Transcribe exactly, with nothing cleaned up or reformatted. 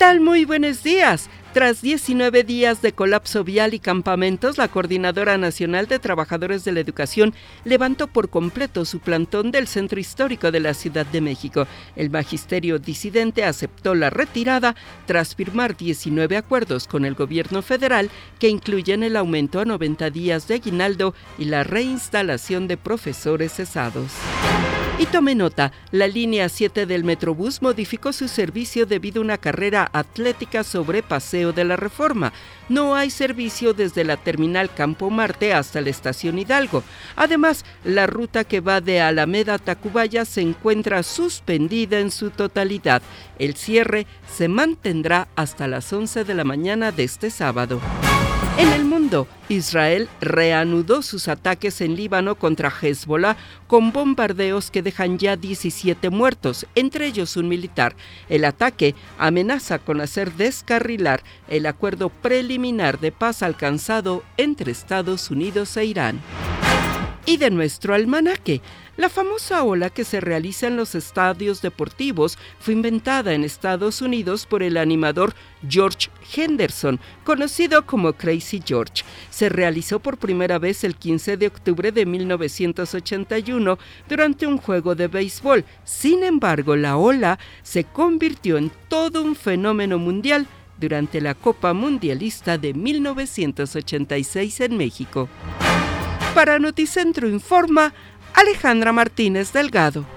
tal? Muy buenos días. Tras diecinueve días de colapso vial y campamentos, la Coordinadora Nacional de Trabajadores de la Educación levantó por completo su plantón del Centro Histórico de la Ciudad de México. El magisterio disidente aceptó la retirada tras firmar diecinueve acuerdos con el gobierno federal que incluyen el aumento a noventa días de aguinaldo y la reinstalación de profesores cesados. Y tome nota, la línea siete del Metrobús modificó su servicio debido a una carrera atlética sobre Paseo de la Reforma. No hay servicio desde la terminal Campo Marte hasta la estación Hidalgo. Además, la ruta que va de Alameda a Tacubaya se encuentra suspendida en su totalidad. El cierre se mantendrá hasta las once de la mañana de este sábado. En el mundo, Israel reanudó sus ataques en Líbano contra Hezbollah con bombardeos que dejan ya diecisiete muertos, entre ellos un militar. El ataque amenaza con hacer descarrilar el acuerdo preliminar de paz alcanzado entre Estados Unidos e Irán. Y de nuestro almanaque, la famosa ola que se realiza en los estadios deportivos fue inventada en Estados Unidos por el animador George Henderson, conocido como Crazy George. Se realizó por primera vez el quince de octubre de mil novecientos ochenta y uno durante un juego de béisbol. Sin embargo, la ola se convirtió en todo un fenómeno mundial durante la Copa Mundialista de mil novecientos ochenta y seis en México. Para Noticentro Informa, Alejandra Martínez Delgado.